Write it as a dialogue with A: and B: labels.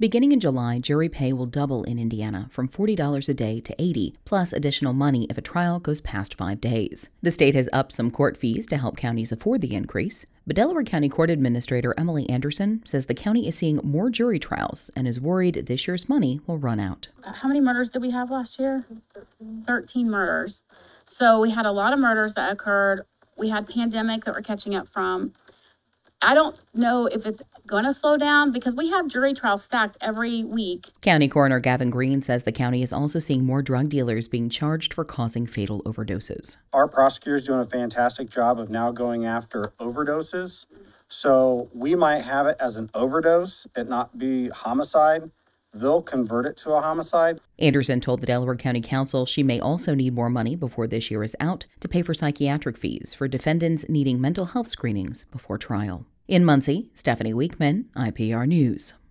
A: Beginning in July, jury pay will double in Indiana from $40 a day to $80, plus additional money if a trial goes past 5 days. The state has upped some court fees to help counties afford the increase, but Delaware County Court Administrator Emily Anderson says the county is seeing more jury trials and is worried this year's money will run out.
B: How many murders did we have last year? 13 murders. So we had a lot of murders that occurred. We had pandemic that we're catching up from. I don't know if it's going to slow down because we have jury trials stacked every week.
A: County Coroner Gavin Green says the county is also seeing more drug dealers being charged for causing fatal overdoses.
C: Our prosecutors doing a fantastic job of now going after overdoses. So we might have it as an overdose, it not be homicide. They'll convert it to a homicide.
A: Anderson told the Delaware County Council she may also need more money before this year is out to pay for psychiatric fees for defendants needing mental health screenings before trial. In Muncie, Stephanie Weekman, IPR News.